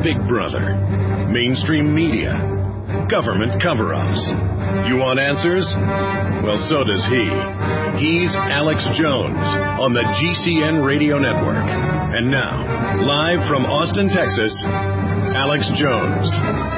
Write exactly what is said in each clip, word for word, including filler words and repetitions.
Big Brother, mainstream media, government cover-ups. You want answers? Well, so does he. He's Alex Jones on the G C N Radio Network. And now, live from Austin, Texas, Alex Jones.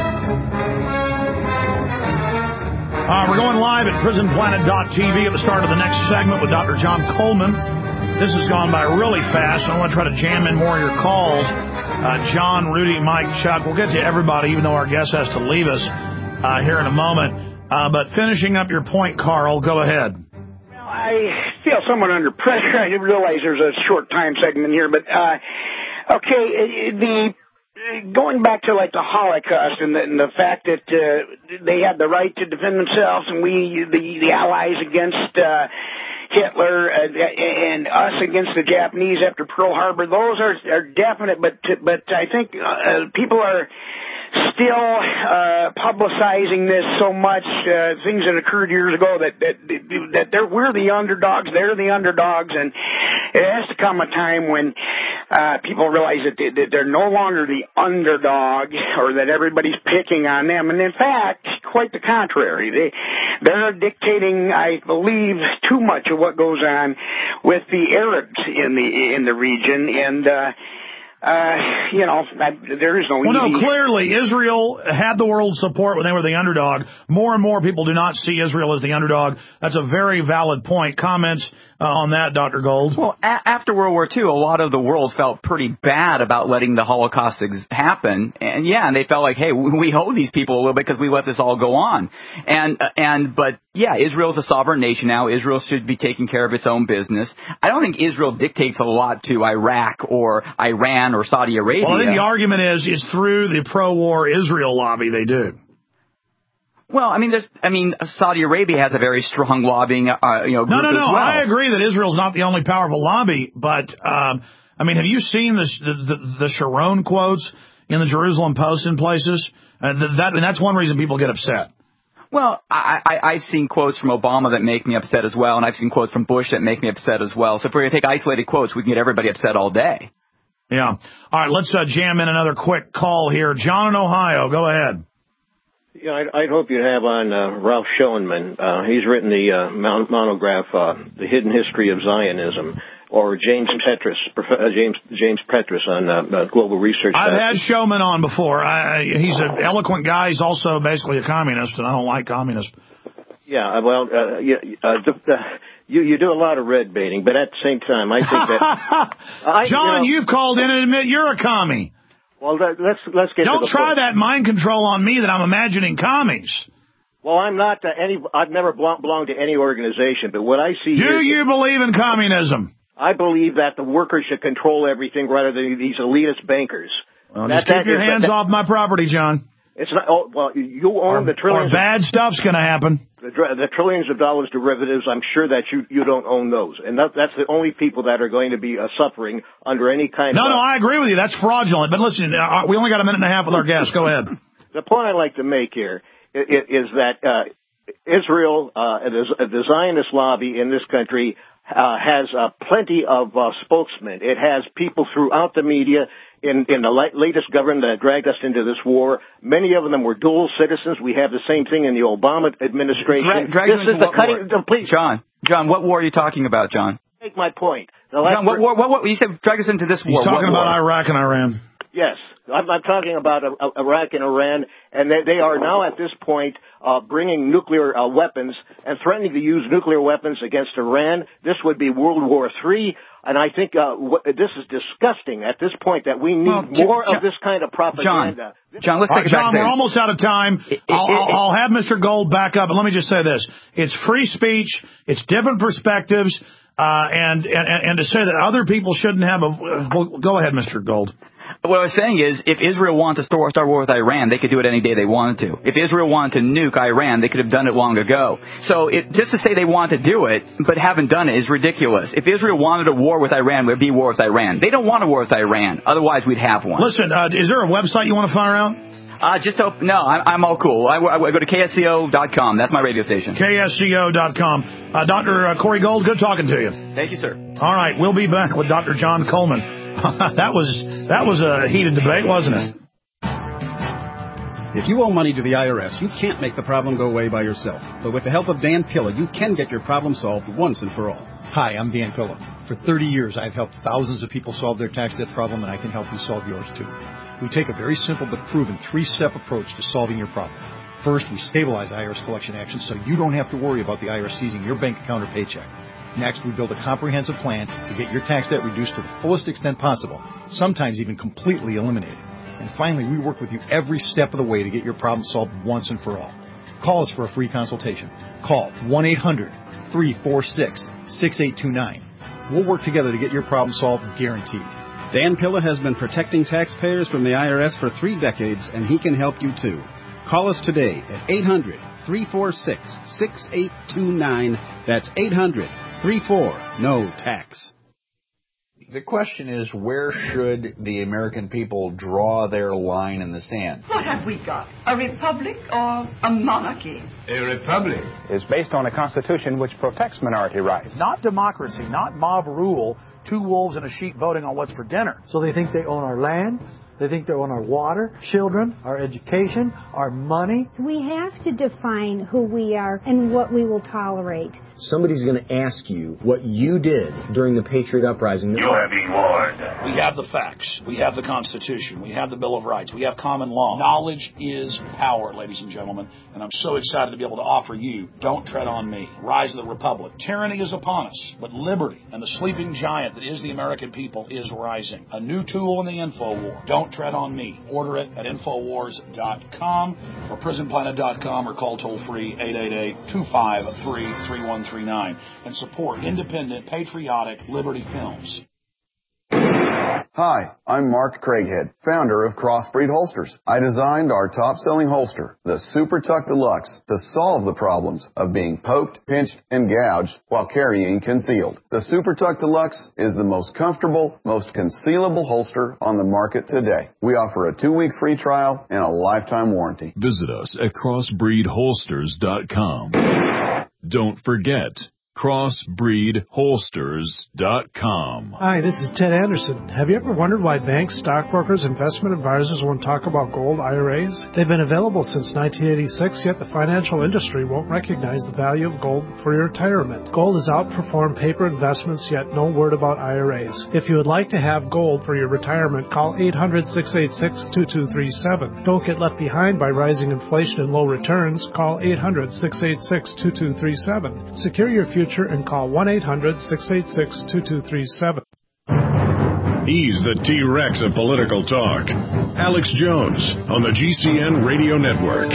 Uh, we're going live at prison planet dot t v at the start of the next segment with Doctor John Coleman. This has gone by really fast, so I want to try to jam in more of your calls. Uh, John, Rudy, Mike, Chuck, we'll get to everybody, even though our guest has to leave us uh, here in a moment. Uh, but finishing up your point, Carl, go ahead. Well, I feel somewhat under pressure. I didn't realize there's a short time segment here, but, uh, okay, the... going back to like the Holocaust and the, and the fact that uh, they had the right to defend themselves, and we, the, the Allies against uh, Hitler uh, and us against the Japanese after Pearl Harbor, those are, are definite. But but I think uh, people are still uh, publicizing this so much, uh, things that occurred years ago, that that that they're, we're the underdogs, they're the underdogs, and it has to come a time when uh, people realize that, they, that they're no longer the underdog, or that everybody's picking on them. And in fact, quite the contrary. They, they're dictating, I believe, too much of what goes on with the Arabs in the in the region, and uh, Uh, you know, there is no well, easy... no, clearly, Israel had the world's support when they were the underdog. More and more people do not see Israel as the underdog. That's a very valid point. Comments uh, on that, Doctor Gold? Well, a- after World War Two, a lot of the world felt pretty bad about letting the Holocaust ex- happen. And, yeah, and they felt like, hey, we owe these people a little bit because we let this all go on. And, uh, and but, yeah, Israel's a sovereign nation now. Israel should be taking care of its own business. I don't think Israel dictates a lot to Iraq or Iran or Saudi Arabia. Well, I think the argument is is through the pro-war Israel lobby they do. Well, I mean, there's, I mean, Saudi Arabia has a very strong lobbying, uh, you know, group No, no, no. as well. I agree that Israel's not the only powerful lobby, but um, I mean, have you seen the the, the, the Sharon quotes in the Jerusalem Post in places? Uh, that and that's one reason people get upset. Well, I, I, I've seen quotes from Obama that make me upset as well, and I've seen quotes from Bush that make me upset as well. So if we're going to take isolated quotes, we can get everybody upset all day. Yeah. All right, let's uh, jam in another quick call here. John in Ohio, go ahead. Yeah, I'd, I'd hope you'd have on uh, Ralph Schoenman. Uh, he's written the uh, mon- monograph, uh, The Hidden History of Zionism, or James Petrus, uh, James James Petrus on uh, uh, Global Research. I've uh, had Schoenman on before. I, he's an eloquent guy. He's also basically a communist, and I don't like communists. Yeah, well, uh, yeah, uh, the, the, you you do a lot of red baiting, but at the same time, I think that I, John, you know, you've called in and admit you're a commie. Well, that, let's let's get. Don't to the try point. that mind control on me that I'm imagining commies. Well, I'm not uh, any. I've never belong, belonged to any organization, but what I see. Do here you is, believe in communism? I believe that the workers should control everything rather than these elitist bankers. Well, that, just keep that your is, hands that, off my property, John. It's not. Oh, well, you own or, the trillions. Or bad stuff's going to happen. The, the trillions of dollars derivatives. I'm sure that you you don't own those, and that, that's the only people that are going to be uh, suffering under any kind no, of. No, no, I agree with you. That's fraudulent. But listen, uh, we only got a minute and a half with our guest. Go ahead. The point I'd like to make here is, is that uh, Israel, uh, the, the Zionist lobby in this country, uh, has uh, plenty of uh, spokesmen. It has people throughout the media. In, in the latest government that dragged us into this war, many of them were dual citizens. We have the same thing in the Obama administration. Dra- drag this is the cutting. The, please, John, John, what war are you talking about, John? Make my point. The last John, what war? What, what, you said drag us into this war. He's talking what about war? Iraq and Iran. Yes. I'm, I'm talking about uh, Iraq and Iran, and they, they are now at this point uh, bringing nuclear uh, weapons and threatening to use nuclear weapons against Iran. This would be World War Three, and I think uh, w- this is disgusting at this point that we need well, more John, of this kind of propaganda. John, John let's All take right, it back John, there. we're almost out of time. It, it, I'll, it, I'll, I'll have Mister Gold back up, and let me just say this. It's free speech. It's different perspectives, uh, and, and, and to say that other people shouldn't have a... Well, go ahead, Mister Gold. What I was saying is, if Israel wanted to start war with Iran, they could do it any day they wanted to. If Israel wanted to nuke Iran, they could have done it long ago. So it, just to say they want to do it, but haven't done it, is ridiculous. If Israel wanted a war with Iran, it would be war with Iran. They don't want a war with Iran. Otherwise, we'd have one. Listen, uh, is there a website you want to fire out? Uh, just hope, no, I'm, I'm all cool. I, I go to K S C O dot com. That's my radio station. K S C O dot com. Uh, Doctor Corey Gold, good talking to you. Thank you, sir. All right, we'll be back with Doctor John Coleman. that was that was a heated debate, wasn't it? If you owe money to the I R S, you can't make the problem go away by yourself. But with the help of Dan Pilla, you can get your problem solved once and for all. Hi, I'm Dan Pilla. For thirty years, I've helped thousands of people solve their tax debt problem, and I can help you solve yours too. We take a very simple but proven three-step approach to solving your problem. First, we stabilize I R S collection actions so you don't have to worry about the I R S seizing your bank account or paycheck. Next, we build a comprehensive plan to get your tax debt reduced to the fullest extent possible, sometimes even completely eliminated. And finally, we work with you every step of the way to get your problem solved once and for all. Call us for a free consultation. Call one eight hundred, three four six, six eight two nine. We'll work together to get your problem solved, guaranteed. Dan Pilla has been protecting taxpayers from the I R S for three decades, and he can help you too. Call us today at eight hundred, three four six, six eight two nine. That's eight hundred, three four, N O tax. The question is, where should the American people draw their line in the sand? What have we got? A republic or a monarchy? A republic is based on a constitution which protects minority rights. Not democracy, not mob rule, two wolves and a sheep voting on what's for dinner. So they think they own our land, they think they own our water, children, our education, our money. We have to define who we are and what we will tolerate. Somebody's going to ask you what you did during the Patriot Uprising. You are being warned. We have the facts. We have the Constitution. We have the Bill of Rights. We have common law. Knowledge is power, ladies and gentlemen. And I'm so excited to be able to offer you Don't Tread on Me, Rise of the Republic. Tyranny is upon us, but liberty and the sleeping giant that is the American people is rising. A new tool in the info war. Don't Tread on Me. Order it at infowars dot com or prison planet dot com or call toll-free eight eight eight, two five three, three one three nine and support independent, patriotic Liberty Films. Hi, I'm Mark Craighead, founder of Crossbreed Holsters. I designed our top-selling holster, the Super Tuck Deluxe, to solve the problems of being poked, pinched, and gouged while carrying concealed. The Super Tuck Deluxe is the most comfortable, most concealable holster on the market today. We offer a two-week free trial and a lifetime warranty. Visit us at crossbreed holsters dot com. Don't forget, crossbreed holsters dot com. Hi, this is Ted Anderson. Have you ever wondered why banks, stockbrokers, investment advisors won't talk about gold I R As? They've been available since nineteen eighty-six, yet the financial industry won't recognize the value of gold for your retirement. Gold has outperformed paper investments, yet no word about I R As. If you would like to have gold for your retirement, call eight hundred, six eight six, two two three seven. Don't get left behind by rising inflation and low returns. Call eight hundred, six eight six, two two three seven. Secure your future and call one eight hundred, six eight six, two two three seven. He's the T-Rex of political talk. Alex Jones on the G C N Radio Network.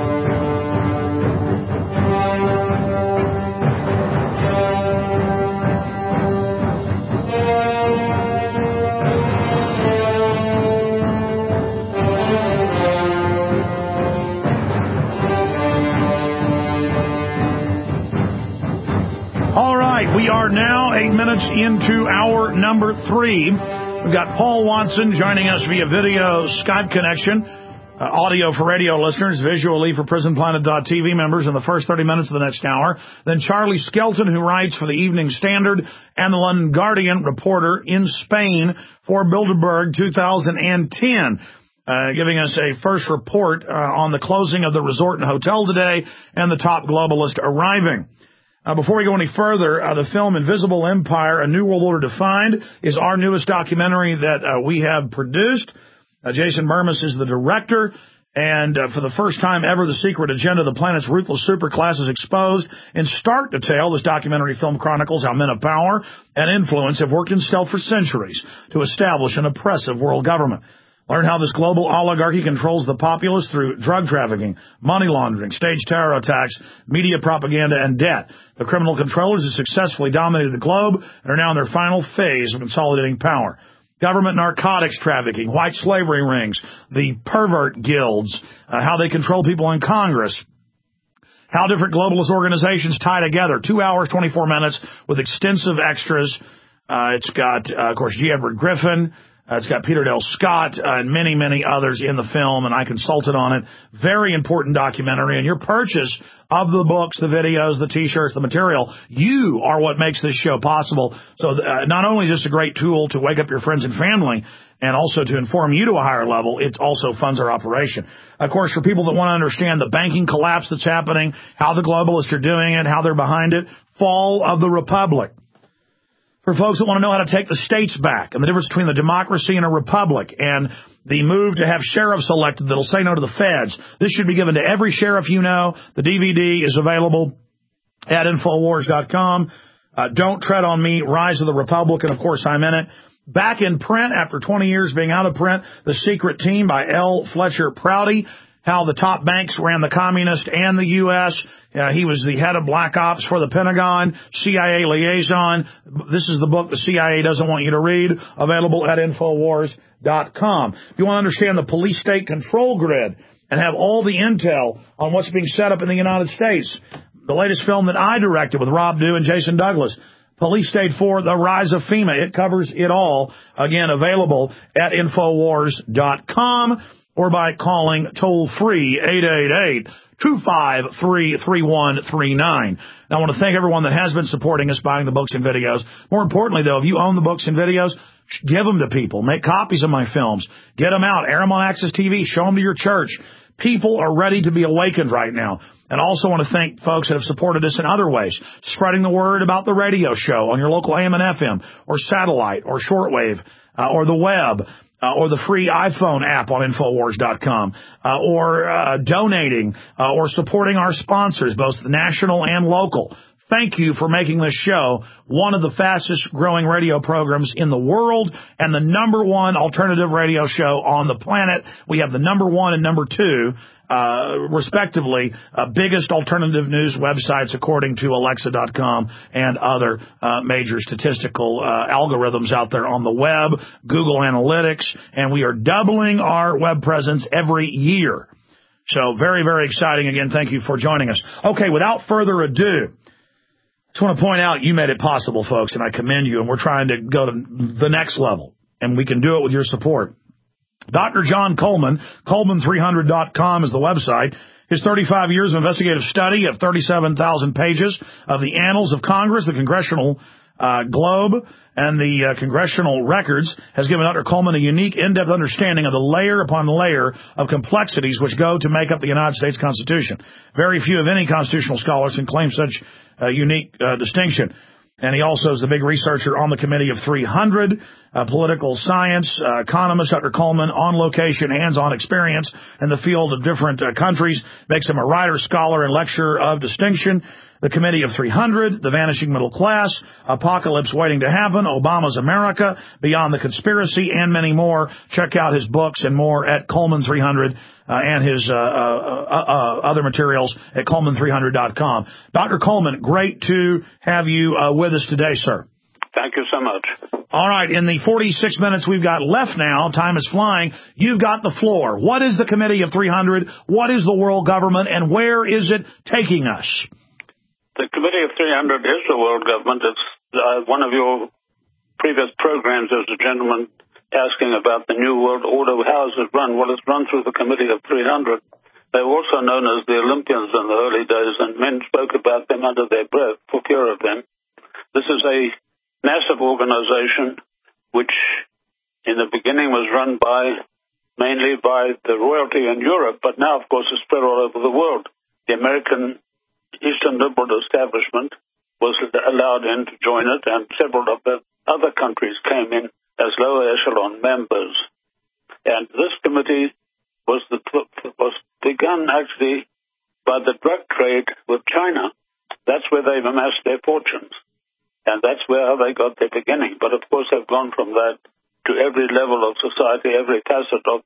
We are now eight minutes into hour number three. We've got Paul Watson joining us via video Skype connection, uh, audio for radio listeners, visually for prison planet dot t v members in the first thirty minutes of the next hour. Then Charlie Skelton, who writes for the Evening Standard and the London Guardian, reporter in Spain for Bilderberg two thousand ten. Uh, giving us a first report uh, on the closing of the resort and hotel today and the top globalist arriving. Uh, before we go any further, uh, the film Invisible Empire, A New World Order Defined, is our newest documentary that uh, we have produced. Uh, Jason Murmas is the director, and uh, for the first time ever, the secret agenda of the planet's ruthless superclass is exposed. In stark detail, this documentary film chronicles how men of power and influence have worked in stealth for centuries to establish an oppressive world government. Learn how this global oligarchy controls the populace through drug trafficking, money laundering, staged terror attacks, media propaganda, and debt. The criminal controllers have successfully dominated the globe and are now in their final phase of consolidating power. Government narcotics trafficking, white slavery rings, the pervert guilds, uh, how they control people in Congress, how different globalist organizations tie together. Two hours, twenty-four minutes with extensive extras. Uh, it's got, uh, of course, G. Edward Griffin, Uh, it's got Peter Dale Scott uh, and many, many others in the film, and I consulted on it. Very important documentary, and your purchase of the books, the videos, the T-shirts, the material, you are what makes this show possible. So uh, not only is this a great tool to wake up your friends and family, and also to inform you to a higher level, it also funds our operation. Of course, for people that want to understand the banking collapse that's happening, how the globalists are doing it, how they're behind it, Fall of the Republic. For folks that want to know how to take the states back and the difference between a democracy and a republic and the move to have sheriffs elected that'll say no to the feds, this should be given to every sheriff you know. The D V D is available at Infowars dot com. Uh, Don't Tread on Me, Rise of the Republic, and of course I'm in it. Back in print after twenty years being out of print, The Secret Team by L. Fletcher Prouty, how the top banks ran the communist and the U S Uh, he was the head of Black Ops for the Pentagon, C I A liaison. This is the book the C I A doesn't want you to read, available at Infowars dot com. If you want to understand the police-state control grid and have all the intel on what's being set up in the United States, the latest film that I directed with Rob Dew and Jason Douglas, Police State four, The Rise of FEMA. It covers it all. Again, available at Infowars dot com or by calling toll-free eight eight eight, two five three, three one three nine. Now, I want to thank everyone that has been supporting us, buying the books and videos. More importantly, though, if you own the books and videos, give them to people. Make copies of my films. Get them out. Air them on Access T V. Show them to your church. People are ready to be awakened right now. And also want to thank folks that have supported us in other ways. Spreading the word about the radio show on your local A M and F M, or satellite, or shortwave, uh, or the web, uh, or the free iPhone app on Infowars dot com, uh, or uh, donating, uh, or supporting our sponsors, both national and local. Thank you for making this show one of the fastest growing radio programs in the world and the number one alternative radio show on the planet. We have the number one and number two, uh, respectively, uh, biggest alternative news websites according to Alexa dot com and other uh, major statistical uh, algorithms out there on the web, Google Analytics, and we are doubling our web presence every year. So very, very exciting. Again, thank you for joining us. Okay, without further ado, I just want to point out you made it possible, folks, and I commend you, and we're trying to go to the next level, and we can do it with your support. Doctor John Coleman, Coleman three hundred dot com is the website. His thirty-five years of investigative study of thirty-seven thousand pages of the Annals of Congress, the Congressional uh, Globe, and the uh, congressional records has given Doctor Coleman a unique, in-depth understanding of the layer upon layer of complexities which go to make up the United States Constitution. Very few of any constitutional scholars can claim such a unique uh, distinction. And he also is the big researcher on the Committee of three hundred, uh, political science, uh, economist, Doctor Coleman, on location, hands-on experience in the field of different uh, countries, makes him a writer, scholar, and lecturer of distinction. The Committee of three hundred, The Vanishing Middle Class, Apocalypse Waiting to Happen, Obama's America, Beyond the Conspiracy, and many more. Check out his books and more at Coleman three hundred uh, and his uh, uh, uh, other materials at Coleman three hundred dot com. Doctor Coleman, great to have you uh, with us today, sir. Thank you so much. All right, in the forty-six minutes we've got left now, time is flying, you've got the floor. What is the Committee of three hundred? What is the world government, and where is it taking us? The Committee of three hundred is the world government. It's uh, one of your previous programs. There's a gentleman asking about the New World Order. How is it run? Well, it's run through the Committee of three hundred. They were also known as the Olympians in the early days, and men spoke about them under their breath for fear of them. This is a massive organization which in the beginning was run by mainly by the royalty in Europe, but now, of course, it's spread all over the world. The American Eastern Liberal establishment was allowed in to join it, and several of the other countries came in as lower echelon members. And this committee was the, was begun actually by the drug trade with China. That's where they've amassed their fortunes, and that's where they got their beginning. But of course, they've gone from that to every level of society, every facet of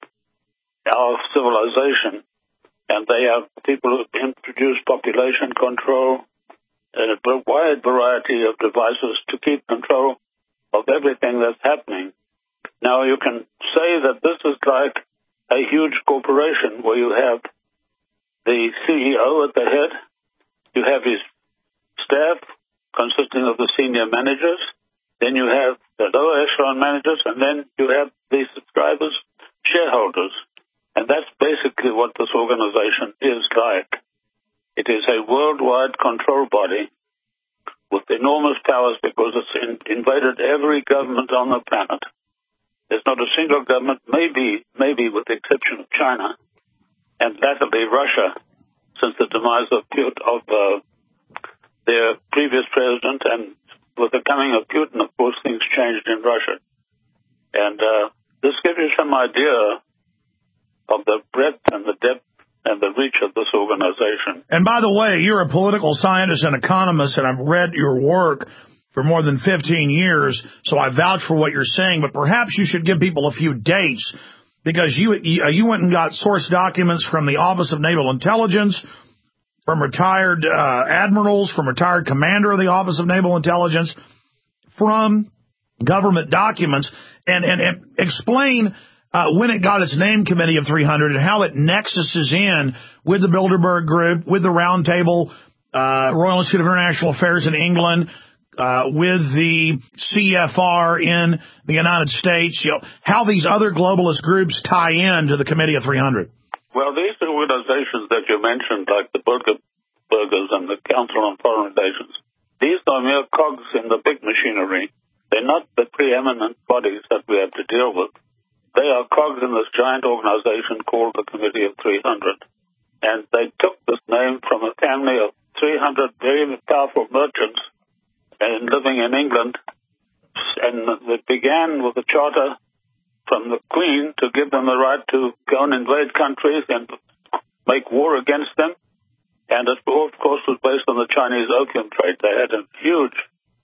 our civilization. And they have people who introduce population control and a wide variety of devices to keep control of everything that's happening. Now, you can say that this is like a huge corporation where you have the C E O at the head, you have his staff consisting of the senior managers, then you have the lower echelon managers, and then you have the subscribers, shareholders. And that's basically what this organization is like. It is a worldwide control body with enormous powers because it's in, invaded every government on the planet. There's not a single government, maybe, maybe with the exception of China, and latterly Russia, since the demise of, of uh, their previous president, and with the coming of Putin, of course, things changed in Russia. And uh, this gives you some idea of the breadth and the depth and the reach of this organization. And by the way, you're a political scientist and economist, and I've read your work for more than fifteen years, so I vouch for what you're saying, but perhaps you should give people a few dates, because you you went and got source documents from the Office of Naval Intelligence, from retired uh, admirals, from retired commander of the Office of Naval Intelligence, from government documents, and, and, and explain Uh, when it got its name, Committee of three hundred, and how it nexuses in with the Bilderberg Group, with the Round Table, uh, Royal Institute of International Affairs in England, uh, with the C F R in the United States, you know, how these other globalist groups tie in to the Committee of three hundred. Well, these organizations that you mentioned, like the Bilderbergers and the Council on Foreign Relations, these are mere cogs in the big machinery. They're not the preeminent bodies that we have to deal with. They are cogs in this giant organization called the Committee of three hundred. And they took this name from a family of three hundred very powerful merchants and living in England. And it began with a charter from the Queen to give them the right to go and invade countries and make war against them. And it, of course, was based on the Chinese opium trade. They had a huge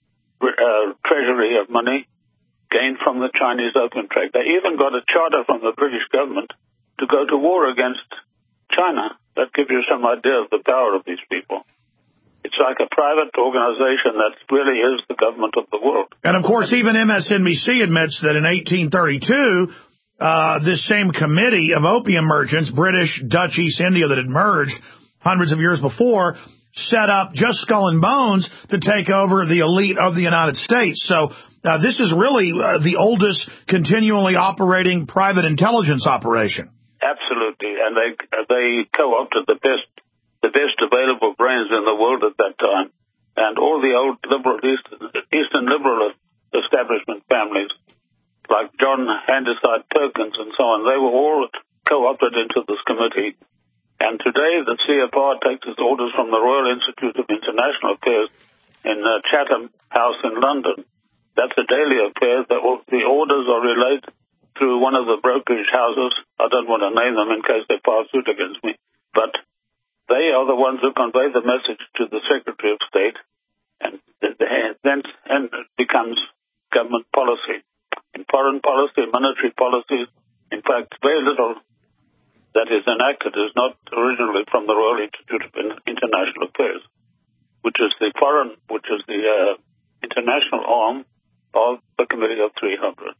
uh, treasury of money gained from the Chinese opium trade. They even got a charter from the British government to go to war against China. That gives you some idea of the power of these people. It's like a private organization that really is the government of the world. And, of course, even M S N B C admits that in eighteen thirty-two, uh, this same committee of opium merchants, British, Dutch East India, that had merged hundreds of years before, set up just Skull and Bones to take over the elite of the United States. So uh, this is really uh, the oldest continually operating private intelligence operation. Absolutely, and they they co-opted the best the best available brains in the world at that time, and all the old liberal Eastern, Eastern liberal establishment families, like John Handyside Perkins and so on, they were all co-opted into this committee. And today the C F R takes its orders from the Royal Institute of International Affairs in uh, Chatham House in London. That's a daily affair. The, the orders are relayed through one of the brokerage houses. I don't want to name them in case they file suit against me. But they are the ones who convey the message to the Secretary of State, and then and it becomes government policy. In foreign policy, military policies, in fact, very little that is enacted is not originally from the Royal Institute of International Affairs, which is the foreign, which is the uh, international arm of the Committee of three hundred.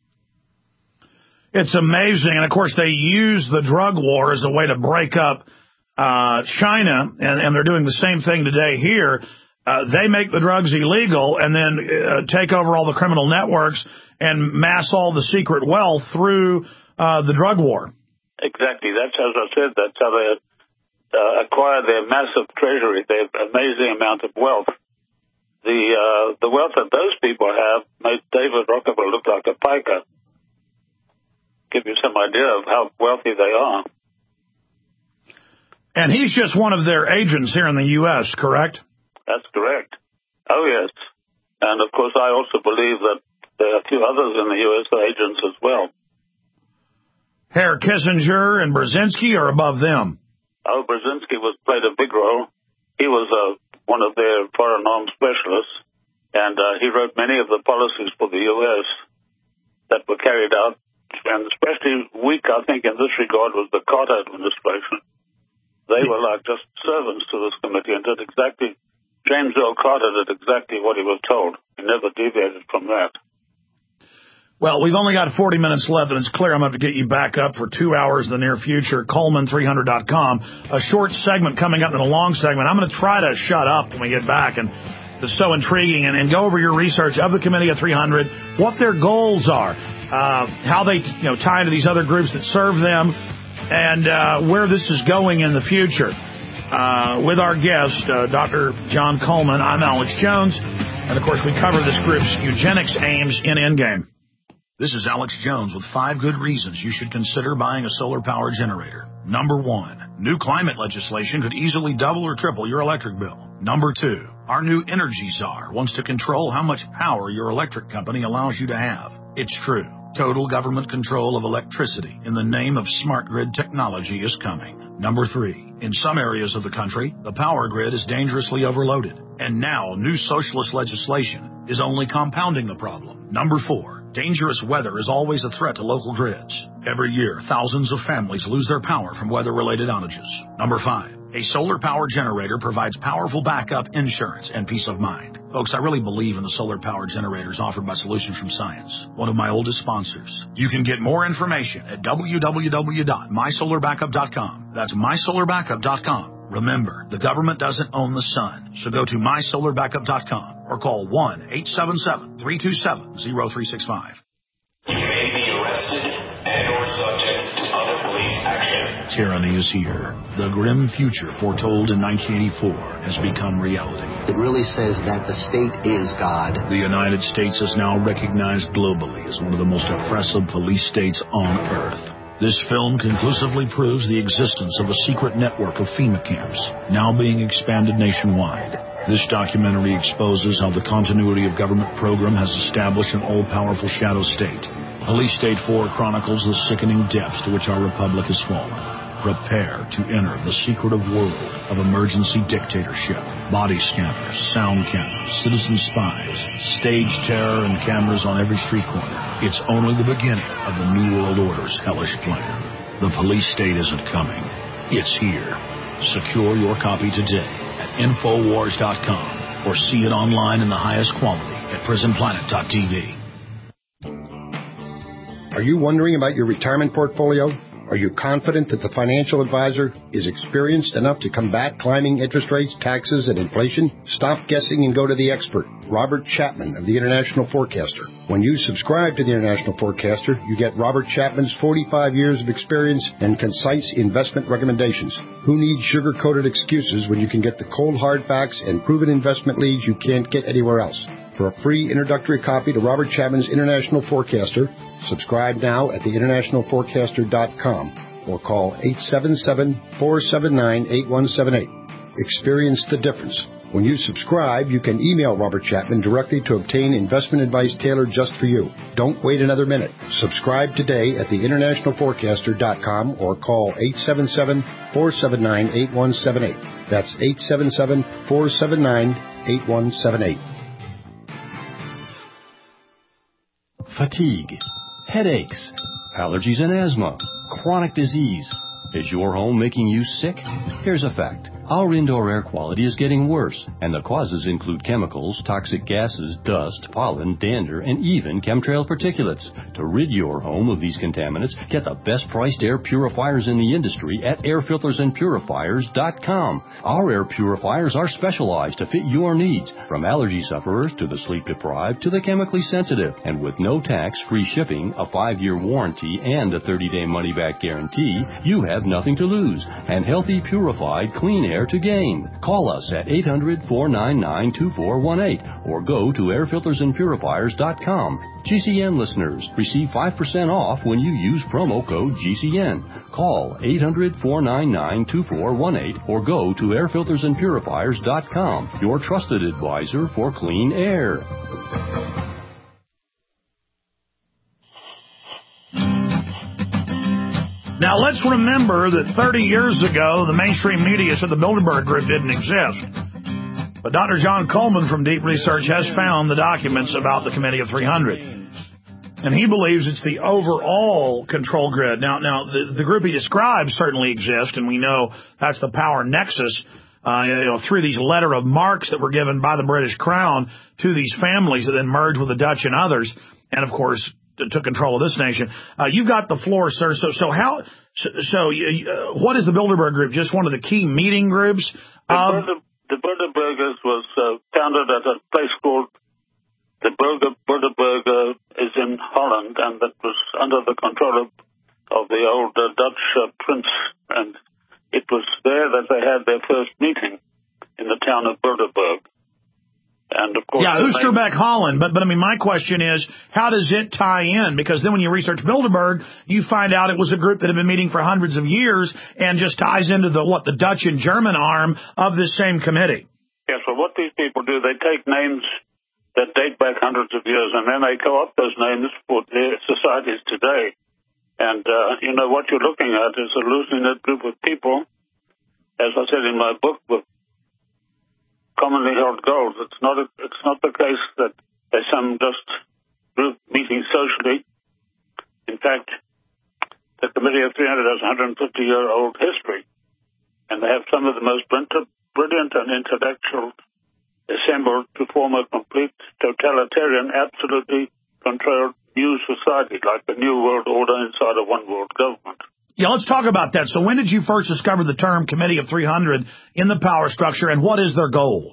It's amazing. And, of course, they use the drug war as a way to break up uh, China, and, and they're doing the same thing today here. Uh, they make the drugs illegal and then uh, take over all the criminal networks and mass all the secret wealth through uh, the drug war. Exactly. That's, as I said, that's how they uh, acquire their massive treasury, their amazing amount of wealth. The uh, the wealth that those people have made David Rockefeller look like a piker. Give you some idea of how wealthy they are. And he's just one of their agents here in the U S, correct? That's correct. Oh, yes. And, of course, I also believe that there are a few others in the U S agents as well. Herr Kissinger and Brzezinski are above them. Oh, Brzezinski was played a big role. He was uh, one of their foreign arms specialists, and uh, he wrote many of the policies for the U S that were carried out. And especially weak, I think, in this regard was the Carter administration. They were like just servants to this committee and did exactly, James Earl Carter did exactly what he was told. He never deviated from that. Well, we've only got forty minutes left, and it's clear I'm going to have to get you back up for two hours in the near future. Coleman three hundred dot com. A short segment coming up and a long segment. I'm going to try to shut up when we get back and that's so intriguing, and, and go over your research of the Committee of three hundred, what their goals are, uh, how they you know tie into these other groups that serve them, and uh, where this is going in the future. Uh, with our guest, uh, Doctor John Coleman, I'm Alex Jones, and of course we cover this group's eugenics aims in Endgame. This is Alex Jones with five good reasons you should consider buying a solar power generator. Number one, new climate legislation could easily double or triple your electric bill. Number two, our new energy czar wants to control how much power your electric company allows you to have. It's true. Total government control of electricity in the name of smart grid technology is coming. Number three, in some areas of the country, the power grid is dangerously overloaded. And now new socialist legislation is only compounding the problem. Number four, dangerous weather is always a threat to local grids. Every year, thousands of families lose their power from weather-related outages. Number five, a solar power generator provides powerful backup insurance and peace of mind. Folks, I really believe in the solar power generators offered by Solutions from Science, one of my oldest sponsors. You can get more information at w w w dot my solar backup dot com. That's my solar backup dot com. Remember, the government doesn't own the sun, so go to my solar backup dot com or call one eight seven seven, three two seven, zero three six five. You may be arrested and or subject to other police action. Tyranny is here. The grim future foretold in nineteen eighty-four has become reality. It really says that the state is God. The United States is now recognized globally as one of the most oppressive police states on Earth. This film conclusively proves the existence of a secret network of FEMA camps, now being expanded nationwide. This documentary exposes how the continuity of government program has established an all-powerful shadow state. Police State four chronicles the sickening depths to which our republic has fallen. Prepare to enter the secretive world of emergency dictatorship. Body scanners, sound cameras, citizen spies, stage terror, and cameras on every street corner. It's only the beginning of the New World Order's hellish plan. The police state isn't coming. It's here. Secure your copy today at infowars dot com or see it online in the highest quality at prison planet dot t v. Are you wondering about your retirement portfolio? Are you confident that the financial advisor is experienced enough to combat climbing interest rates, taxes, and inflation? Stop guessing and go to the expert, Robert Chapman of the International Forecaster. When you subscribe to the International Forecaster, you get Robert Chapman's forty-five years of experience and concise investment recommendations. Who needs sugar-coated excuses when you can get the cold hard facts and proven investment leads you can't get anywhere else? For a free introductory copy to Robert Chapman's International Forecaster, subscribe now at the international forecaster dot com or call eight seven seven, four seven nine, eight one seven eight. Experience the difference. When you subscribe, you can email Robert Chapman directly to obtain investment advice tailored just for you. Don't wait another minute. Subscribe today at the international forecaster dot com or call eight seven seven, four seven nine, eight one seven eight. That's eight seven seven, four seven nine, eight one seven eight. Fatigue, headaches, allergies and asthma, chronic disease. Is your home making you sick? Here's a fact. Our indoor air quality is getting worse, and the causes include chemicals, toxic gases, dust, pollen, dander, and even chemtrail particulates. To rid your home of these contaminants, get the best-priced air purifiers in the industry at air filters and purifiers dot com. Our air purifiers are specialized to fit your needs, from allergy sufferers to the sleep-deprived to the chemically sensitive. And with no tax, free shipping, a five-year warranty, and a thirty-day money-back guarantee, you have nothing to lose, and healthy, purified, clean air to gain. Call us at eight hundred, four nine nine, two four one eight or go to air filters and purifiers dot com. G C N listeners receive five percent off when you use promo code G C N. Call eight hundred, four nine nine, two four one eight or go to air filters and purifiers dot com, your trusted advisor for clean air. Now, let's remember that thirty years ago, the mainstream media said the Bilderberg Group didn't exist. But Doctor John Coleman from Deep Research has found the documents about the Committee of three hundred. And he believes it's the overall control grid. Now, now the, the group he describes certainly exists, and we know that's the power nexus uh, you know, through these letter of marques that were given by the British Crown to these families that then merged with the Dutch and others. And, of course, took control of this nation. Uh, you've got the floor, sir. So, so how? So, so uh, what is the Bilderberg Group? Just one of the key meeting groups? It's Um, one of the the Bilderbergers was uh, founded at a place called the Bilder, Bilderberger is in Holland, and that was under the control of, of the old uh, Dutch uh, prince, and it was there that they had their first meeting in the town of Bilderberg. And of course, yeah, Oosterbeek, Holland. But but I mean, my question is, how does it tie in? Because then when you research Bilderberg, you find out it was a group that had been meeting for hundreds of years and just ties into the what the Dutch and German arm of this same committee. Yes, well, what these people do, they take names that date back hundreds of years, and then they co-opt those names for their societies today. And uh, you know what you're looking at is a loosely-knit group of people, as I said in my book, with commonly held goals. It's not a, it's not the case that there's some just group meeting socially. In fact, the Committee of three hundred has a one hundred fifty year old history, and they have some of the most brilliant and intellectual assembled to form a complete totalitarian, absolutely controlled new society, like the New World Order inside of one world government. Yeah, let's talk about that. So when did you first discover the term Committee of three hundred in the power structure, and what is their goal?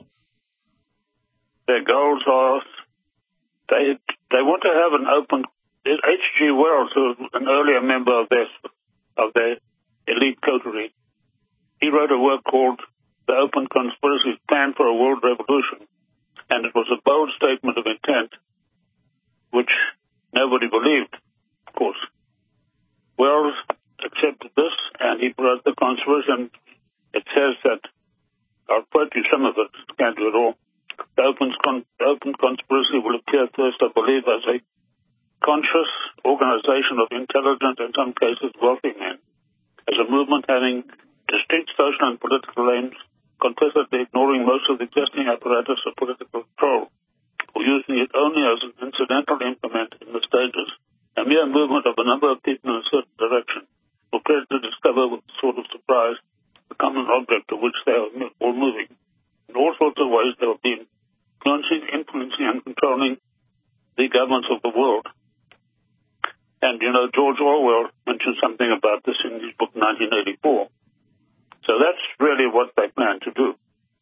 Their goals are, they they want to have an open, H G Wells, who was an earlier member of their, of their elite coterie, he wrote a work called The Open Conspiracy Plan for a World Revolution, and it was a bold statement of intent, which nobody believed, of course. Wells accepted this, and he brought the conspiracy. It says that, I'll quote you some of it, can't do it all. The open, con- open conspiracy will appear first, I believe, as a conscious organization of intelligent, in some cases wealthy men, as a movement having distinct social and political aims, confessedly ignoring most of the existing apparatus of political control, or using it only as an incidental implement in the stages, a mere movement of a number of people in a certain direction, prepared to discover with a sort of surprise the common object of which they are all moving. In all sorts of ways they have been influencing, influencing and controlling the governments of the world. And, you know, George Orwell mentioned something about this in his book nineteen eighty-four. So that's really what they plan to do.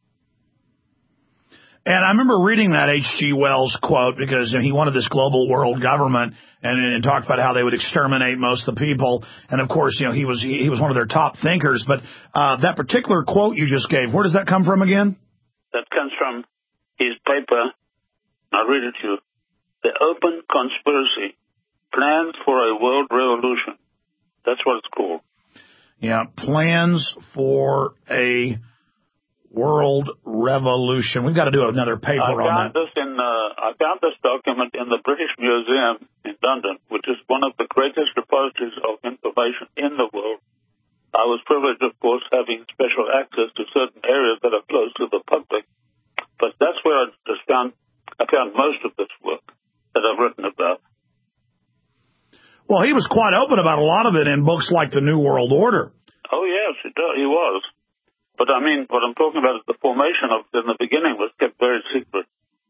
And I remember reading that H G Wells quote because you know, he wanted this global world government and, and talked about how they would exterminate most of the people. And, of course, you know, he was he, he was one of their top thinkers. But uh, that particular quote you just gave, where does that come from again? That comes from his paper. I'll read it to you. The Open Conspiracy, Plans for a World Revolution. That's what it's called. Yeah, Plans for a World Revolution. We've got to do another paper I on found that. This in, uh, I found this document in the British Museum in London, which is one of the greatest repositories of information in the world. I was privileged, of course, having special access to certain areas that are closed to the public. But that's where I just found, I found most of this work that I've written about. Well, he was quite open about a lot of it in books like The New World Order. Oh, yes, he, does, he was. But, I mean, what I'm talking about is the formation of it in the beginning was kept very secret.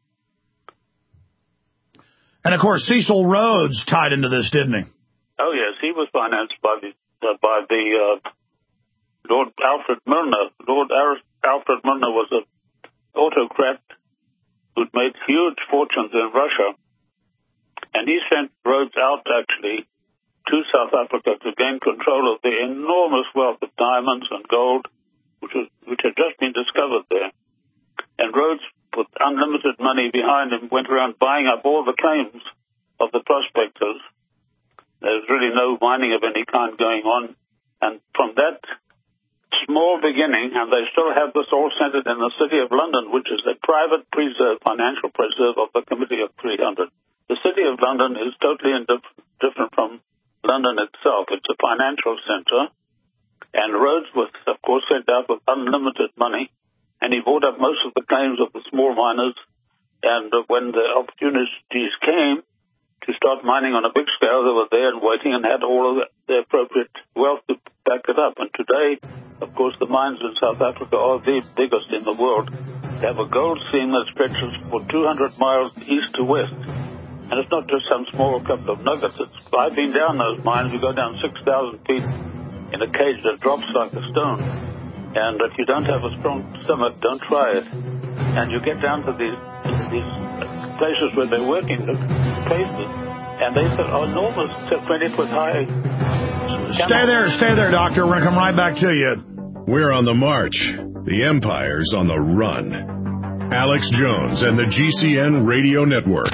And, of course, Cecil Rhodes tied into this, didn't he? Oh, yes, he was financed by the, uh, by the uh, Lord Alfred Milner. Lord Alfred Milner was an autocrat who'd made huge fortunes in Russia. And he sent Rhodes out, actually, to South Africa to gain control of the enormous wealth of diamonds and gold, which was, which had just been discovered there. And Rhodes, with unlimited money behind him, went around buying up all the claims of the prospectors. There's really no mining of any kind going on. And from that small beginning, and they still have this all centered in the City of London, which is a private preserve, financial preserve of the Committee of three hundred. The City of London is totally indif- different from London itself. It's a financial center. And Rhodes was, of course, sent out with unlimited money, and he bought up most of the claims of the small miners. And uh, when the opportunities came to start mining on a big scale, they were there and waiting and had all of the, the appropriate wealth to back it up. And today, of course, the mines in South Africa are the biggest in the world. They have a gold seam that stretches for two hundred miles east to west. And it's not just some small couple of nuggets. It's, I've been down those mines. You go down six thousand feet in a cage that drops like a stone. And if you don't have a strong stomach, don't try it. And you get down to these these places where they're working, the places, and they said, oh, enormous twenty foot high. Stay there, stay there, Doctor. We're going to come right back to you. We're on the march. The empire's on the run. Alex Jones and the G C N Radio Network.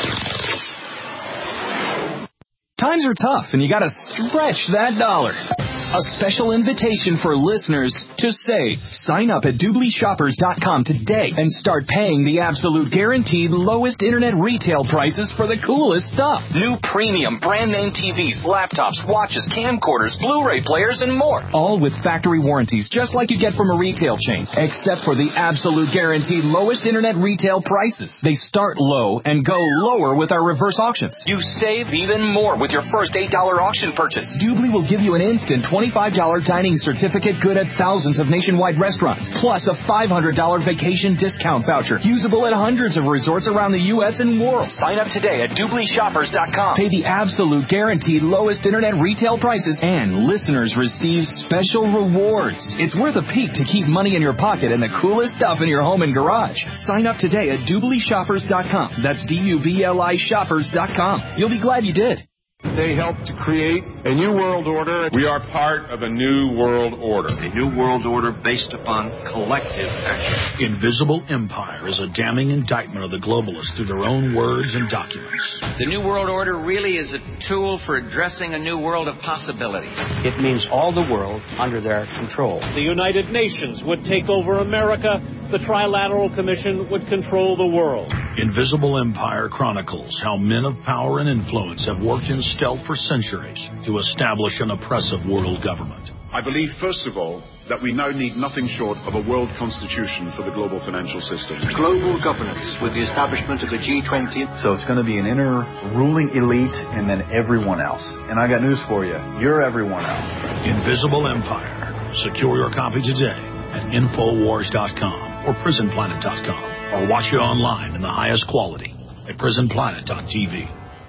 Times are tough, and you got to stretch that dollar. A special invitation for listeners to save. Sign up at Doobly Shoppers dot com today and start paying the absolute guaranteed lowest internet retail prices for the coolest stuff. New premium brand name T Vs, laptops, watches, camcorders, Blu-ray players, and more. All with factory warranties, just like you get from a retail chain, except for the absolute guaranteed lowest internet retail prices. They start low and go lower with our reverse auctions. You save even more with your first eight dollar auction purchase. Doobly will give you an instant twenty-five dollar dining certificate good at thousands of nationwide restaurants, plus a five hundred dollar vacation discount voucher, usable at hundreds of resorts around the U S and world. Sign up today at Doobly Shoppers dot com. Pay the absolute guaranteed lowest internet retail prices, and listeners receive special rewards. It's worth a peek to keep money in your pocket and the coolest stuff in your home and garage. Sign up today at Doobly Shoppers dot com. That's D U B L I Shoppers dot com. You'll be glad you did. They helped to create a new world order. We are part of a new world order. A new world order based upon collective action. Invisible Empire is a damning indictment of the globalists through their own words and documents. The new world order really is a tool for addressing a new world of possibilities. It means all the world under their control. The United Nations would take over America. The Trilateral Commission would control the world. Invisible Empire chronicles how men of power and influence have worked in stealth for centuries to establish an oppressive world government. I believe, first of all, that we now need nothing short of a world constitution for the global financial system. Global governance with the establishment of the G twenty. So it's going to be an inner ruling elite and then everyone else. And I got news for you. You're everyone else. Invisible Empire. Secure your copy today at Infowars dot com or Prison Planet dot com, or watch it online in the highest quality at Prison Planet dot T V.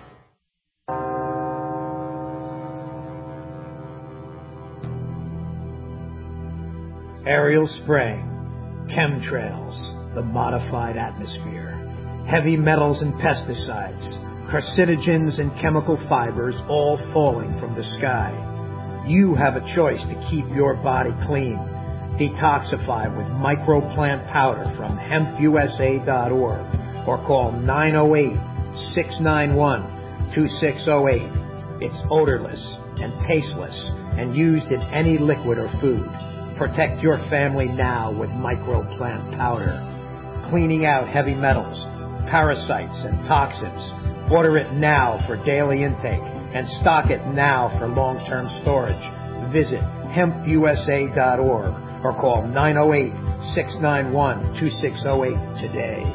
Aerial spraying, chemtrails, the modified atmosphere, heavy metals and pesticides, carcinogens and chemical fibers all falling from the sky. You have a choice to keep your body clean. Detoxify with microplant powder from hemp U S A dot org or call nine oh eight, six nine one, two six oh eight. It's odorless and tasteless and used in any liquid or food. Protect your family now with microplant powder. Cleaning out heavy metals, parasites, and toxins. Order it now for daily intake and stock it now for long-term storage. Visit hemp U S A dot org or call nine oh eight, six nine one, two six oh eight today.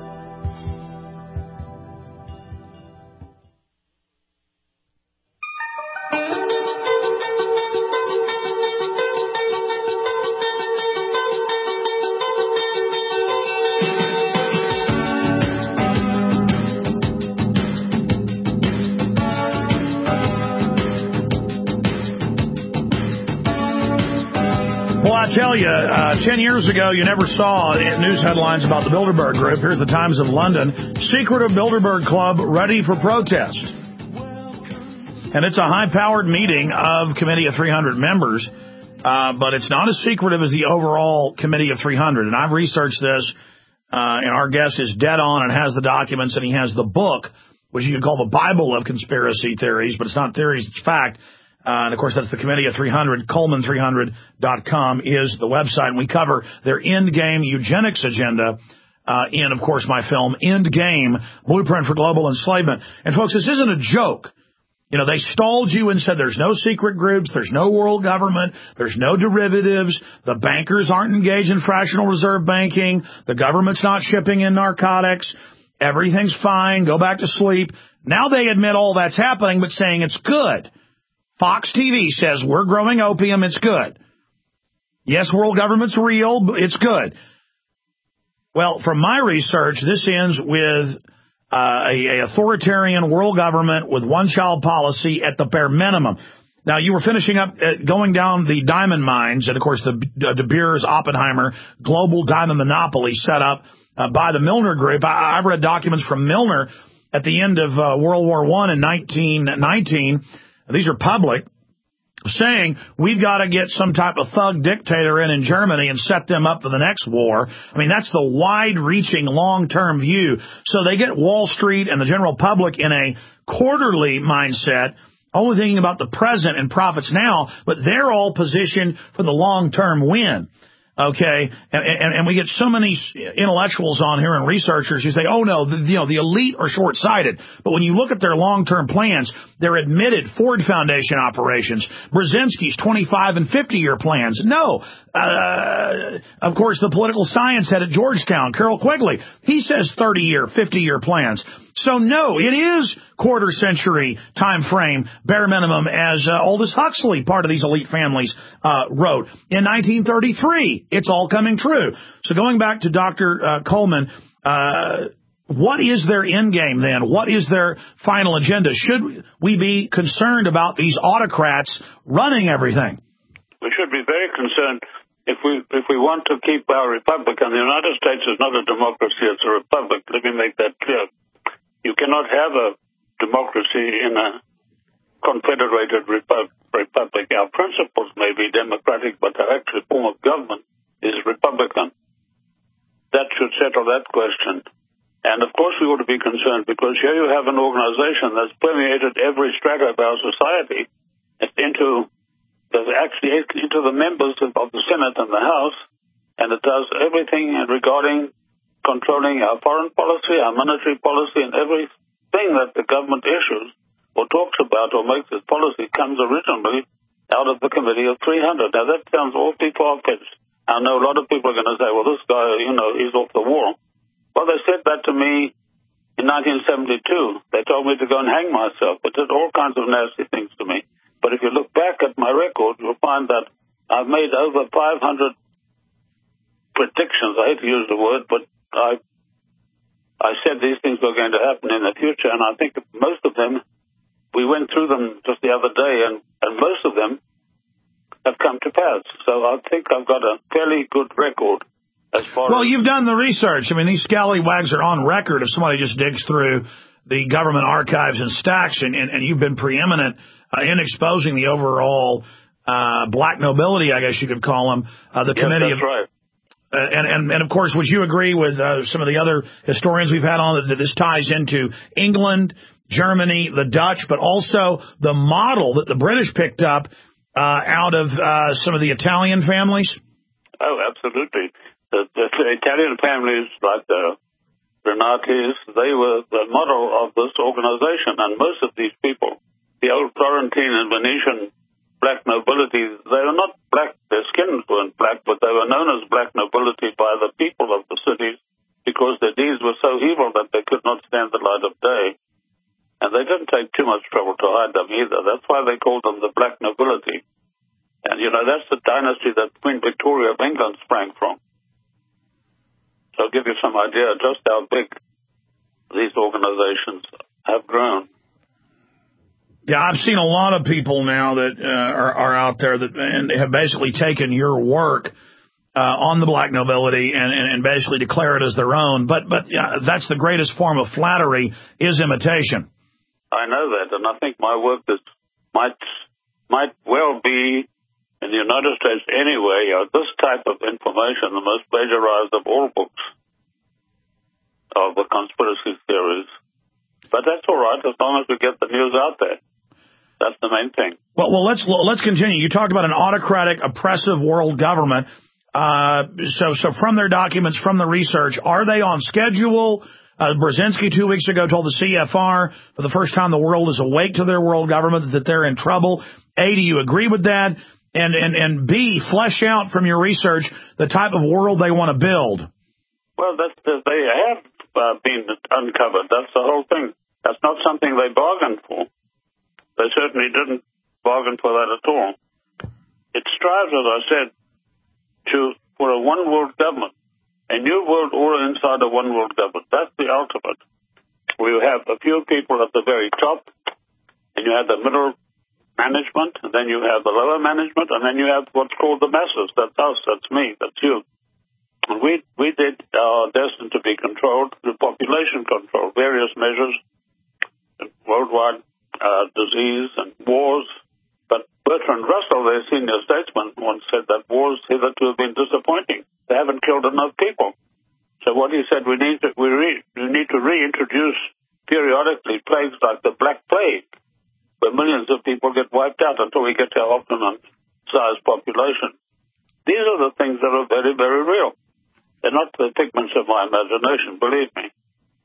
Tell you, uh, ten years ago, you never saw news headlines about the Bilderberg Group. Here's the Times of London. Secretive Bilderberg Club ready for protest. And it's a high-powered meeting of Committee of three hundred members, uh, but it's not as secretive as the overall Committee of three hundred. And I've researched this, uh, and our guest is dead on and has the documents, and he has the book, which you could call the Bible of conspiracy theories, but it's not theories, it's fact. Uh, and, of course, that's the Committee of three hundred. Coleman three hundred dot com is the website. And we cover their end-game eugenics agenda uh, in, of course, my film, End Game, Blueprint for Global Enslavement. And, folks, this isn't a joke. You know, they stalled you and said there's no secret groups, there's no world government, there's no derivatives, the bankers aren't engaged in fractional reserve banking, the government's not shipping in narcotics, everything's fine, go back to sleep. Now they admit all that's happening, but saying it's good. Fox T V says we're growing opium, it's good. Yes, world government's real, but it's good. Well, from my research, this ends with uh, a, a authoritarian world government with one-child policy at the bare minimum. Now, you were finishing up uh, going down the diamond mines, and, of course, the uh, De Beers Oppenheimer global diamond monopoly set up uh, by the Milner Group. I, I've read documents from Milner at the end of uh, World War One in nineteen nineteen. These are public, saying we've got to get some type of thug dictator in in Germany and set them up for the next war. I mean, that's the wide-reaching, long-term view. So they get Wall Street and the general public in a quarterly mindset, only thinking about the present and profits now, but they're all positioned for the long-term win. Okay, and, and, and we get so many intellectuals on here and researchers who say, oh, no, the, you know, the elite are short-sighted. But when you look at their long-term plans, they're admitted Ford Foundation operations, Brzezinski's twenty-five and fifty-year plans. No, uh, of course, the political science head at Georgetown, Carroll Quigley, he says thirty-year, fifty-year plans. So, no, it is quarter-century time frame, bare minimum, as uh, Aldous Huxley, part of these elite families, uh, wrote in nineteen thirty-three. It's all coming true. So going back to Doctor Uh, Coleman, uh, what is their end game then? What is their final agenda? Should we be concerned about these autocrats running everything? We should be very concerned if we if we want to keep our republic. And the United States is not a democracy, it's a republic. Let me make that clear. You cannot have a democracy in a confederated repu- republic. Our principles may be democratic, but our actual form of government is republican. That should settle that question. And, of course, we ought to be concerned because here you have an organization that's permeated every strata of our society into the, actually into the members of, of the Senate and the House, and it does everything regarding controlling our foreign policy, our monetary policy, and everything that the government issues or talks about or makes its policy comes originally out of the Committee of three hundred. Now, that sounds awfully far-fetched. I know a lot of people are going to say, well, this guy, you know, he's off the wall. Well, they said that to me in nineteen seventy-two. They told me to go and hang myself. They did all kinds of nasty things to me. But if you look back at my record, you'll find that I've made over five hundred predictions. I hate to use the word, but I I said these things were going to happen in the future, and I think most of them, we went through them just the other day, and, and most of them have come to pass. So I think I've got a fairly good record as far well, as... Well, you've done the research. I mean, these scallywags are on record if somebody just digs through the government archives and stacks, and, and, and you've been preeminent uh, in exposing the overall uh, black nobility, I guess you could call them, uh, the yes, committee that's of... right. Uh, and, and, and, of course, would you agree with uh, some of the other historians we've had on that, that this ties into England, Germany, the Dutch, but also the model that the British picked up uh, out of uh, some of the Italian families? Oh, absolutely. The, the, the Italian families, like the Renatis, they were the model of this organization. And most of these people, the old Florentine and Venetian black nobility, they were not black, their skins weren't black, but they were known as black nobility by the people of the cities because their deeds were so evil that they could not stand the light of day. And they didn't take too much trouble to hide them either. That's why they called them the black nobility. And, you know, that's the dynasty that Queen Victoria of England sprang from. So I'll give you some idea just how big these organizations have grown. Yeah, I've seen a lot of people now that uh, are, are out there that and have basically taken your work uh, on the black nobility and, and, and basically declare it as their own. But but uh, that's the greatest form of flattery is imitation. I know that, and I think my work is, might might well be in the United States anyway. Uh, this type of information, the most plagiarized of all books of the conspiracy theories. But that's all right as long as we get the news out there. That's the main thing. Well, well, let's let's continue. You talked about an autocratic, oppressive world government. Uh, so, so from their documents, from the research, are they on schedule? Uh, Brzezinski two weeks ago told the C F R for the first time the world is awake to their world government that they're in trouble. A, do you agree with that? And and and B, flesh out from your research the type of world they want to build. Well, that's, they have uh, been uncovered. That's the whole thing. That's not something they bargained for. They certainly didn't bargain for that at all. It strives, as I said, to for a one-world government, a new world order inside a one-world government. That's the ultimate. We have a few people at the very top, and you have the middle management, and then you have the lower management, and then you have what's called the masses. That's us, that's me, that's you. And we we did are destined to be controlled through population control, various measures, worldwide uh, disease and wars. But Bertrand Russell, their senior statesman, once said that wars hitherto have been disappointing. They haven't killed enough people. So what he said, we need to we, re, we need to reintroduce periodically plagues like the Black Plague, where millions of people get wiped out until we get to our optimum-sized population. These are the things that are very, very real. They're not the figments of my imagination, believe me.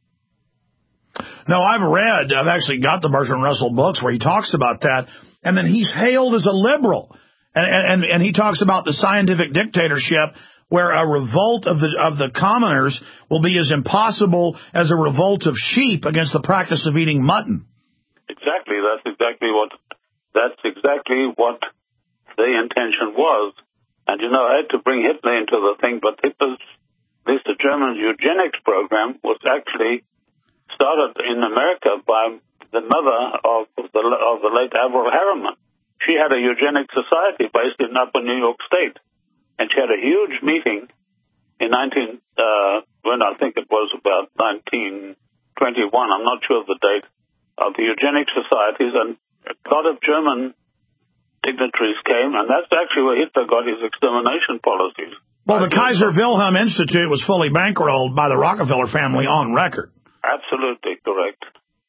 No, I've read, I've actually got the Bertrand Russell books where he talks about that, and then he's hailed as a liberal. And, and, and he talks about the scientific dictatorship where a revolt of the of the commoners will be as impossible as a revolt of sheep against the practice of eating mutton. Exactly. That's exactly what that's exactly what the intention was. And, you know, I had to bring Hitler into the thing, but Hitler's, at least the German eugenics program, was actually started in America by the mother of the, of the late Averell Harriman. She had a eugenics society based in Upper New York State. And she had a huge meeting in nineteen, uh, when I think it was about nineteen twenty-one, I'm not sure of the date, of the eugenics societies, and a lot of German dignitaries came, and that's actually where Hitler got his extermination policies. Well, the Kaiser Wilhelm Institute was fully bankrolled by the Rockefeller family on record. Absolutely correct.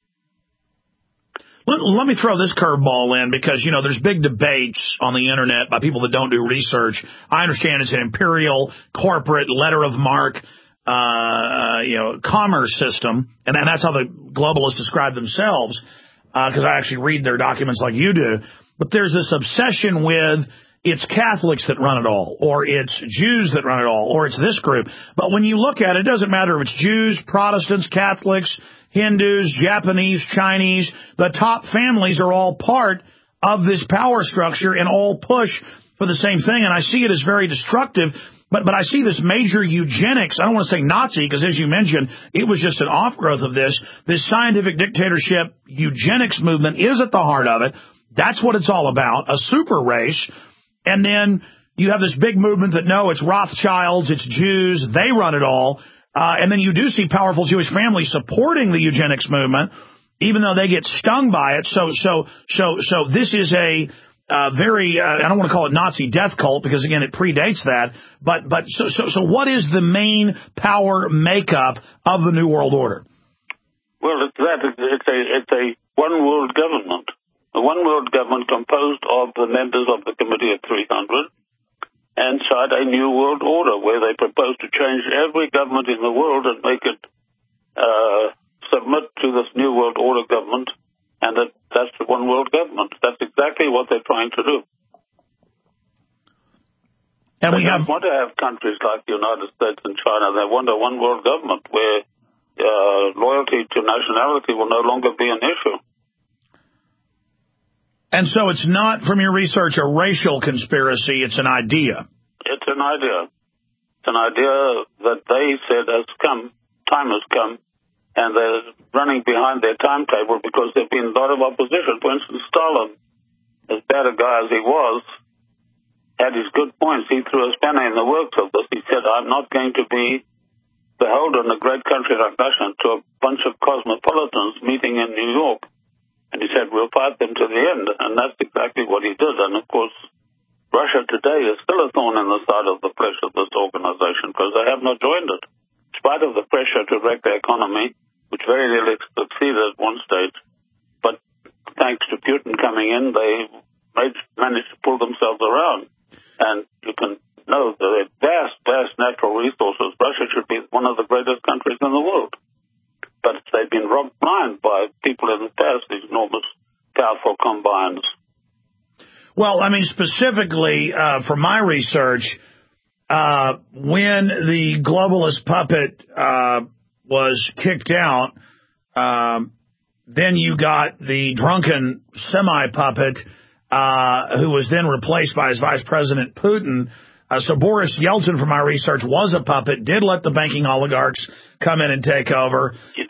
Let, let me throw this curveball in because, you know, there's big debates on the Internet by people that don't do research. I understand it's an imperial, corporate, letter of marque, uh, you know, commerce system, and, and that's how the globalists describe themselves, because uh, I actually read their documents like you do. But there's this obsession with it's Catholics that run it all, or it's Jews that run it all, or it's this group. But when you look at it, it doesn't matter if it's Jews, Protestants, Catholics, Hindus, Japanese, Chinese. The top families are all part of this power structure and all push for the same thing. And I see it as very destructive. But but I see this major eugenics. I don't want to say Nazi because, as you mentioned, it was just an off-growth of this. This scientific dictatorship eugenics movement is at the heart of it. That's what it's all about, a super race. And then you have this big movement that, no, it's Rothschilds, it's Jews, they run it all. Uh, and then you do see powerful Jewish families supporting the eugenics movement, even though they get stung by it. So, so, so, so this is a uh, very, uh, I don't want to call it Nazi death cult because, again, it predates that. But, but so, so, so what is the main power makeup of the New World Order? Well, it's that. It's a, it's a one world government. A one world government composed of the members of the Committee of three hundred. Inside a new world order where they propose to change every government in the world and make it uh, submit to this new world order government, and that, that's the one world government. That's exactly what they're trying to do. And they we don't have... want to have countries like the United States and China. They want a one world government where uh, loyalty to nationality will no longer be an issue. And so it's not, from your research, a racial conspiracy. It's an idea. It's an idea. It's an idea that they said has come, time has come, and they're running behind their timetable because there's been a lot of opposition. For instance, Stalin, as bad a guy as he was, had his good points. He threw a spanner in the works of this. He said, I'm not going to be beholden, a great country like Russia, to a bunch of cosmopolitans meeting in New York. And he said, we'll fight them to the end. And that's exactly what he did. And, of course, Russia today is still a thorn in the side of the flesh of this organization because they have not joined it. In spite of the pressure to wreck the economy, which very nearly succeeded at one stage. But thanks to Putin coming in, they made, managed to pull themselves around. And you can know that they have vast, vast natural resources. Russia should be one of the greatest countries in the world. But they've been robbed blind by people in the past, these enormous, powerful combines. Well, I mean, specifically uh, for my research, uh, when the globalist puppet uh, was kicked out, um, then you got the drunken semi-puppet uh, who was then replaced by his vice president, Putin. Uh, so Boris Yeltsin, from my research, was a puppet, did let the banking oligarchs come in and take over. He did.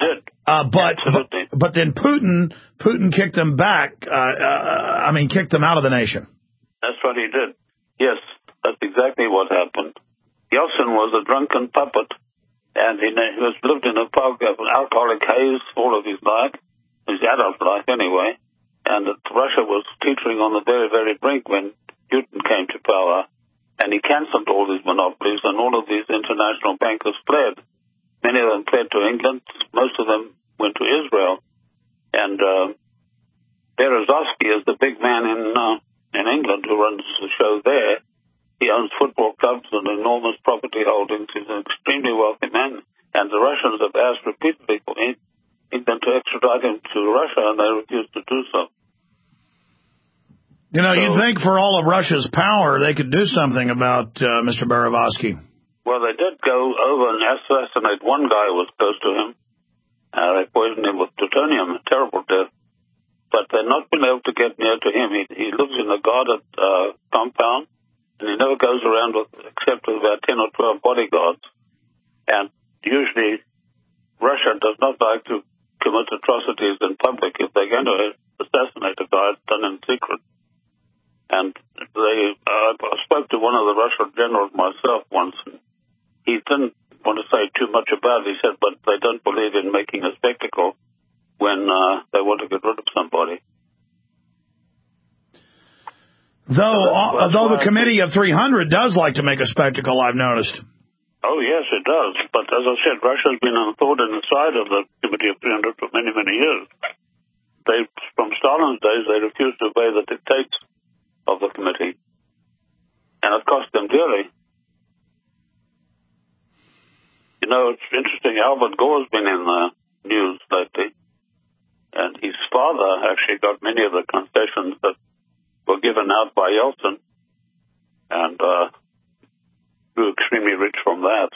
Uh, but, but but then Putin Putin kicked them back. Uh, uh, I mean, kicked them out of the nation. That's what he did. Yes, that's exactly what happened. Yeltsin was a drunken puppet, and he, he was lived in a fog of an alcoholic haze all of his life, his adult life anyway. And that Russia was teetering on the very, very brink when Putin came to power, and he cancelled all these monopolies, and all of these international bankers fled. Many of them fled to England. Most of them went to Israel. And uh, Berezovsky is the big man in uh, in England who runs the show there. He owns football clubs and enormous property holdings. He's an extremely wealthy man. And the Russians have asked repeatedly for England to extradite him to Russia, and they refused to do so. You know, so, you'd think for all of Russia's power, they could do something about uh, Mister Berezovsky. Well, they did go over and assassinate one guy who was close to him. Uh, they poisoned him with plutonium, a terrible death. But they've not been able to get near to him. He, he lives in a guarded uh, compound, and he never goes around with, except with about ten or twelve bodyguards. And usually Russia does not like to commit atrocities in public. If they're going to assassinate a guy, it's done in secret. And they, uh, I spoke to one of the Russian generals myself once, and he didn't want to say too much about it. He said, but they don't believe in making a spectacle when uh, they want to get rid of somebody. Though, so uh, though the Committee of three hundred does like to make a spectacle, I've noticed. Oh, yes, it does. But as I said, Russia's been on the thought in the side of the Committee of three hundred for many, many years. They, from Stalin's days, they refused to obey the dictates of the committee, and it cost them dearly. You know, it's interesting, Albert Gore's been in the news lately, and his father actually got many of the concessions that were given out by Yeltsin, and uh, grew extremely rich from that.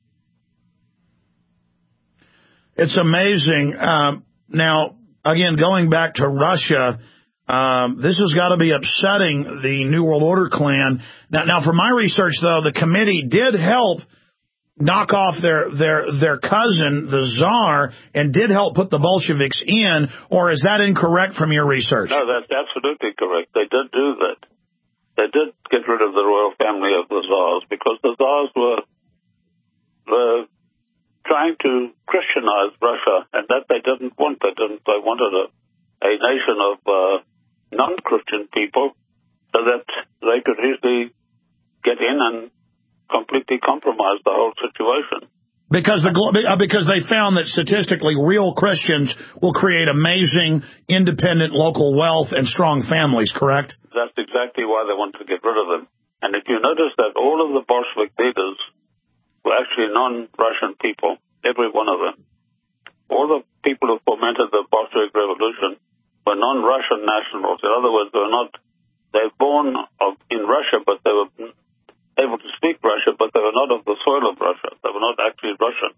It's amazing. Um, now, again, going back to Russia, Um, this has got to be upsetting the New World Order clan. Now, now, from my research, though, the committee did help knock off their their their cousin, the Tsar, and did help put the Bolsheviks in, or is that incorrect from your research? No, that's absolutely correct. They did do that. They did get rid of the royal family of the Tsars, because the Tsars were, were trying to Christianize Russia, and that they didn't want. They didn't. They wanted a, a nation of uh, non-Christian people, so that they could easily get in and completely compromise the whole situation. Because the because they found that statistically, real Christians will create amazing, independent local wealth and strong families, correct? That's exactly why they wanted to get rid of them. And if you notice that all of the Bolshevik leaders were actually non-Russian people, every one of them. All the people who fomented the Bolshevik Revolution were non-Russian nationals. In other words, they were not, they were born of, in Russia, but they were able to speak Russian, but they were not of the soil of Russia. They were not actually Russian.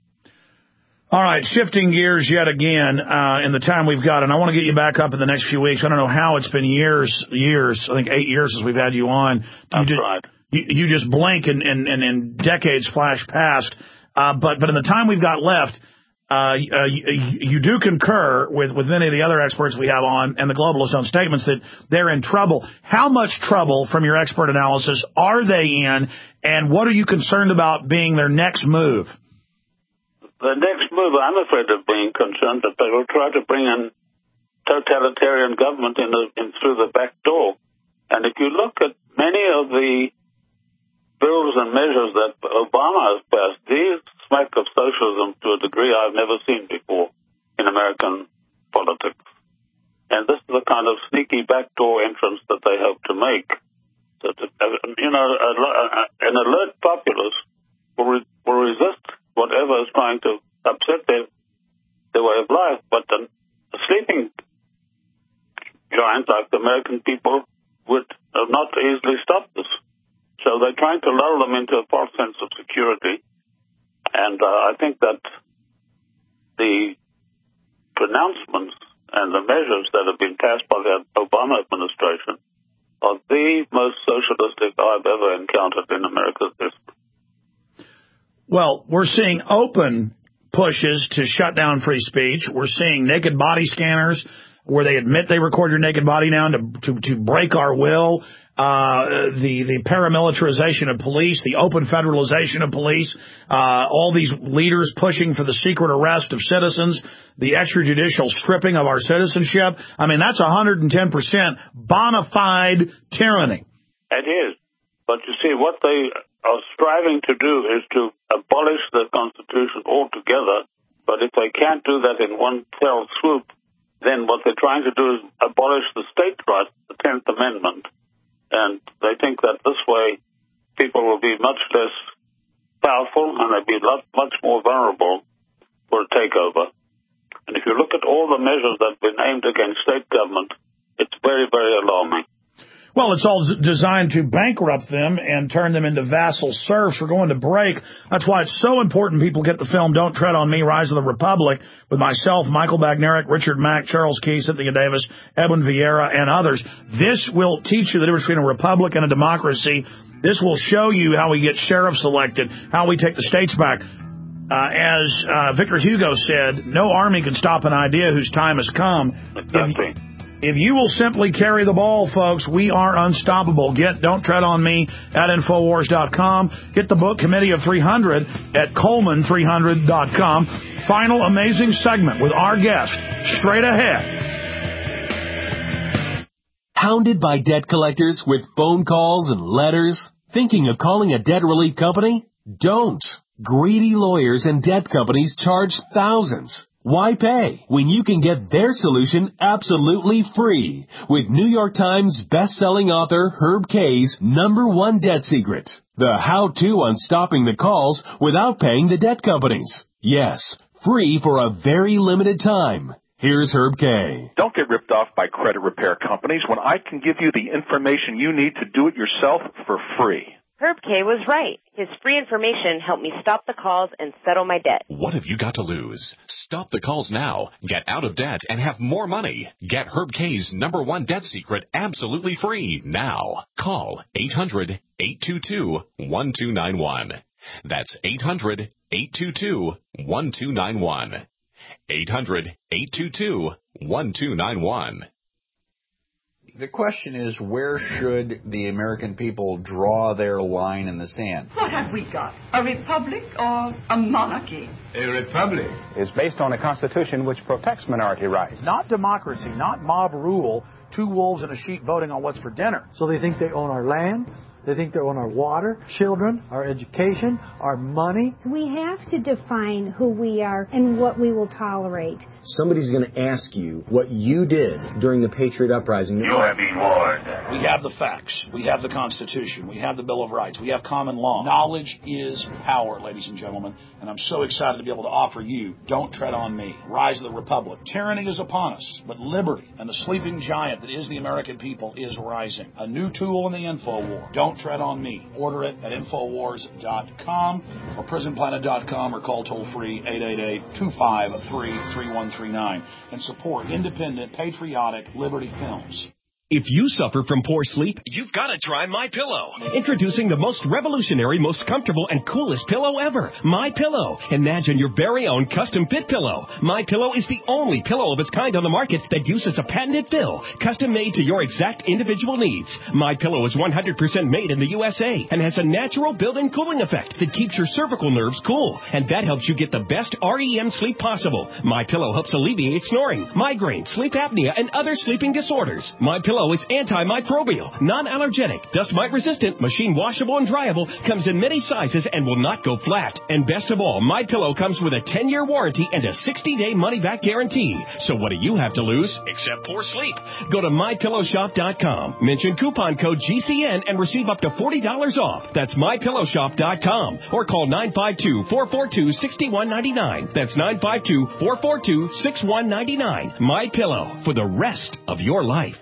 All right, shifting gears yet again uh, in the time we've got, and I want to get you back up in the next few weeks. I don't know how it's been years, years, I think eight years since we've had you on. That's you just, right. You, you just blink and, and, and, and decades flash past. Uh, but, but in the time we've got left, Uh, uh, you, you do concur with, with many of the other experts we have on and the globalist own statements that they're in trouble. How much trouble, from your expert analysis, are they in, and what are you concerned about being their next move? The next move, I'm afraid of being concerned that they will try to bring in totalitarian government in, the, in through the back door. And if you look at many of the bills and measures that Obama has passed, these smack of socialism to a degree I've never seen before in American politics. And this is the kind of sneaky backdoor entrance that they hope to make. So, to, you know, an alert populace will, re, will resist whatever is trying to upset their, their way of life. But a, a sleeping giant like the American people would not easily stop this. So they're trying to lull them into a false sense of security. And uh, I think that the pronouncements and the measures that have been passed by the Obama administration are the most socialistic I've ever encountered in America's history. Well, we're seeing open pushes to shut down free speech. We're seeing naked body scanners where they admit they record your naked body now to to, to break our will. Uh, the, the paramilitarization of police, the open federalization of police, uh, all these leaders pushing for the secret arrest of citizens, the extrajudicial stripping of our citizenship. I mean, that's one hundred ten percent bona fide tyranny. It is. But you see, what they are striving to do is to abolish the Constitution altogether. But if they can't do that in one fell swoop, then what they're trying to do is abolish the state right, the tenth Amendment. And they think that this way people will be much less powerful and they'll be much more vulnerable for a takeover. And if you look at all the measures that have been aimed against state government, it's very, very alarming. Well, it's all designed to bankrupt them and turn them into vassal serfs. We're going to break. That's why it's so important people get the film Don't Tread on Me, Rise of the Republic, with myself, Michael Bagnerick, Richard Mack, Charles Key, Cynthia Davis, Edwin Vieira, and others. This will teach you the difference between a republic and a democracy. This will show you how we get sheriffs elected, how we take the states back. Uh, as uh, Victor Hugo said, no army can stop an idea whose time has come. Exactly. If, If you will simply carry the ball, folks, we are unstoppable. Get Don't Tread on Me at Infowars dot com. Get the book Committee of three hundred at Coleman three hundred dot com. Final amazing segment with our guest straight ahead. Hounded by debt collectors with phone calls and letters? Thinking of calling a debt relief company? Don't. Greedy lawyers and debt companies charge thousands. Why pay when you can get their solution absolutely free with New York Times best-selling author Herb Kay's number one debt secret, the how-to on stopping the calls without paying the debt companies. Yes, free for a very limited time. Here's Herb Kay. Don't get ripped off by credit repair companies when I can give you the information you need to do it yourself for free. Herb Kay was right. His free information helped me stop the calls and settle my debt. What have you got to lose? Stop the calls now. Get out of debt and have more money. Get Herb Kay's number one debt secret absolutely free now. Call eight hundred, eight two two, one two nine one. That's eight hundred, eight two two, one two nine one. eight hundred, eight two two, one two nine one. The question is, where should the American people draw their line in the sand? What have we got? A republic or a monarchy? A republic is based on a constitution which protects minority rights. Not democracy, not mob rule, two wolves and a sheep voting on what's for dinner. So they think they own our land. They think they own our water, children, our education, our money. We have to define who we are and what we will tolerate. Somebody's going to ask you what you did during the Patriot Uprising. You have been warned. We have the facts. We have the Constitution. We have the Bill of Rights. We have common law. Knowledge is power, ladies and gentlemen. And I'm so excited to be able to offer you Don't Tread on Me, Rise of the Republic. Tyranny is upon us, but liberty and the sleeping giant that is the American people is rising. A new tool in the info war. Don't Tread on Me. Order it at Infowars dot com or Prison Planet dot com or call toll-free eight eight eight, two five three, three one three nine and support independent, patriotic Liberty Films. If you suffer from poor sleep, you've got to try MyPillow. Introducing the most revolutionary, most comfortable, and coolest pillow ever, MyPillow. Imagine your very own custom fit pillow. MyPillow is the only pillow of its kind on the market that uses a patented fill, custom made to your exact individual needs. MyPillow is one hundred percent made in the U S A and has a natural built-in cooling effect that keeps your cervical nerves cool, and that helps you get the best R E M sleep possible. MyPillow helps alleviate snoring, migraine, sleep apnea, and other sleeping disorders. MyPillow is antimicrobial, non-allergenic, dust mite resistant, machine washable and dryable, comes in many sizes and will not go flat. And best of all, MyPillow comes with a ten-year warranty and a sixty-day money-back guarantee. So what do you have to lose except poor sleep? Go to my pillow shop dot com, mention coupon code G C N and receive up to forty dollars off. That's my pillow shop dot com or call nine five two, four four two, six one nine nine. That's nine five two, four four two, six one nine nine. MyPillow, for the rest of your life.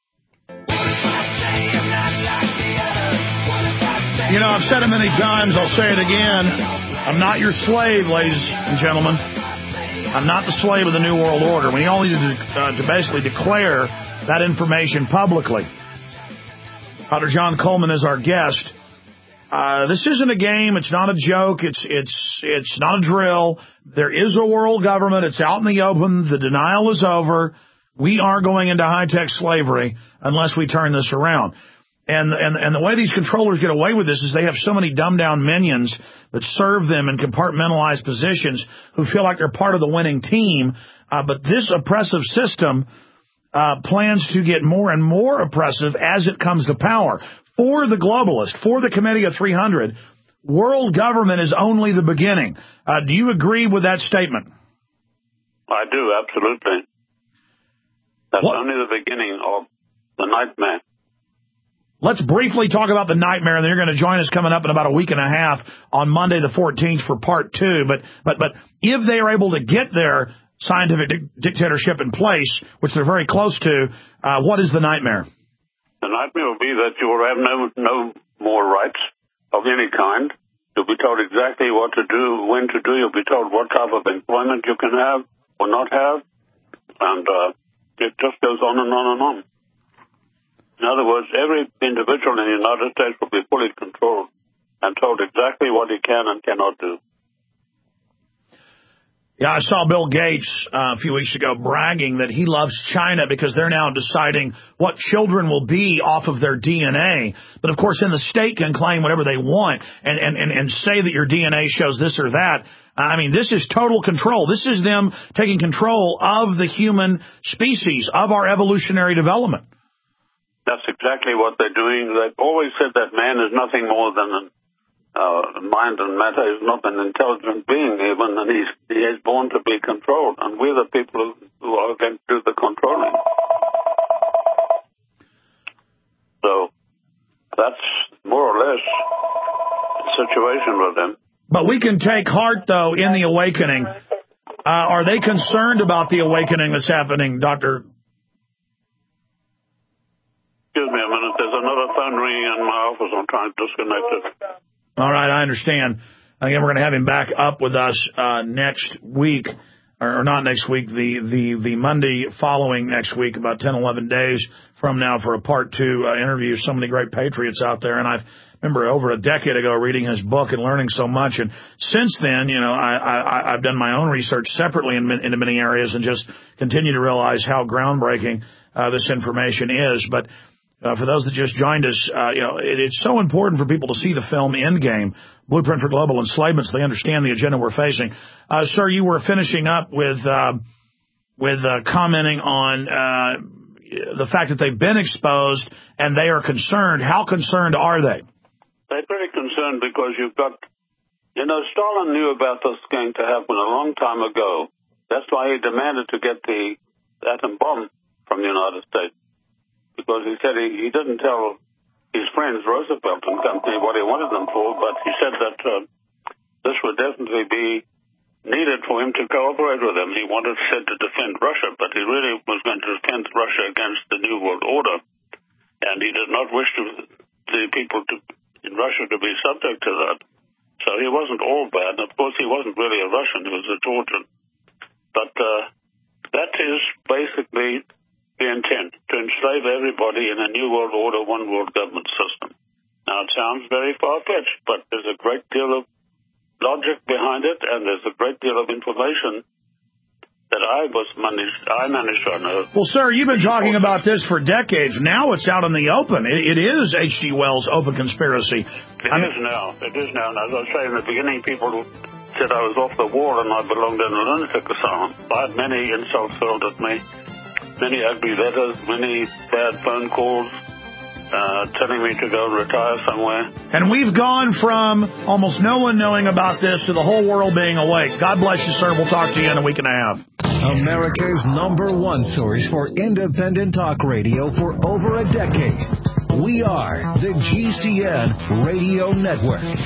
You know, I've said it many times, I'll say it again. I'm not your slave, ladies and gentlemen. I'm not the slave of the New World Order. We all need to, uh, to basically declare that information publicly. Doctor John Coleman is our guest. uh, this isn't a game. It's not a joke. It's it's it's not a drill. There is a world government. It's out in the open. The denial is over. We are going into high-tech slavery unless we turn this around. And, and, and the way these controllers get away with this is they have so many dumbed-down minions that serve them in compartmentalized positions who feel like they're part of the winning team. Uh, but this oppressive system uh, plans to get more and more oppressive as it comes to power. For the globalist, for the Committee of three hundred, world government is only the beginning. Uh, do you agree with that statement? I do, absolutely. That's what? Only the beginning of the nightmare. Let's briefly talk about the nightmare, and then you're going to join us coming up in about a week and a half on Monday the fourteenth for part two. But but but if they are able to get their scientific di- dictatorship in place, which they're very close to, uh, what is the nightmare? The nightmare will be that you will have no no more rights of any kind. You'll be told exactly what to do, when to do. You'll be told what type of employment you can have or not have, and uh, it just goes on and on and on. In other words, every individual in the United States will be fully controlled and told exactly what he can and cannot do. Yeah, I saw Bill Gates uh, a few weeks ago bragging that he loves China because they're now deciding what children will be off of their D N A. But, of course, then the state can claim whatever they want and, and, and, and say that your D N A shows this or that. I mean, this is total control. This is them taking control of the human species, of our evolutionary development. That's exactly what they're doing. They've always said that man is nothing more than an Uh, mind and matter is not an intelligent being even, and he's, he is born to be controlled, and we're the people who, who are going to do the controlling. So that's more or less the situation with them. But we can take heart, though, in the awakening. Uh, are they concerned about the awakening that's happening, Doctor? Excuse me a minute. There's another phone ringing in my office. I'm trying to disconnect it. All right, I understand. Again, we're going to have him back up with us uh, next week, or, or not next week, the, the, the Monday following next week, about ten, eleven days from now for a part two uh, interview. So many great patriots out there. And I remember over a decade ago reading his book and learning so much. And since then, you know, I, I, I've done my own research separately in, in many areas and just continue to realize how groundbreaking uh, this information is. But Uh, for those that just joined us, uh, you know, it, it's so important for people to see the film Endgame, Blueprint for Global Enslavement, so they understand the agenda we're facing. Uh, sir, you were finishing up with uh, with uh, commenting on uh, the fact that they've been exposed and they are concerned. How concerned are they? They're pretty concerned because you've got, you know, Stalin knew about this going to happen a long time ago. That's why he demanded to get the atom bomb from the United States. Because he said he, he didn't tell his friends, Roosevelt and company, what he wanted them for, but he said that uh, this would definitely be needed for him to cooperate with them. He wanted, said, to defend Russia, but he really was going to defend Russia against the New World Order, and he did not wish to, the people to, in Russia to be subject to that. So he wasn't all bad. Of course, he wasn't really a Russian. He was a Georgian. But uh, that is basically the intent, to enslave everybody in a new world order, one world government system. Now, it sounds very far-fetched, but there's a great deal of logic behind it, and there's a great deal of information that I was managed, I managed to unearth. Well, sir, you've been talking about this for decades. Now it's out in the open. It, it is H G Wells' open conspiracy. It I is mean, now. It is now. And as I say, in the beginning, people said I was off the wall and I belonged in a lunatic asylum. I had many insults hurled at me. Many ugly letters, many bad phone calls, uh, telling me to go and retire somewhere. And we've gone from almost no one knowing about this to the whole world being awake. God bless you, sir. We'll talk to you in a week and a half. America's number one source for independent talk radio for over a decade. We are the G C N Radio Network.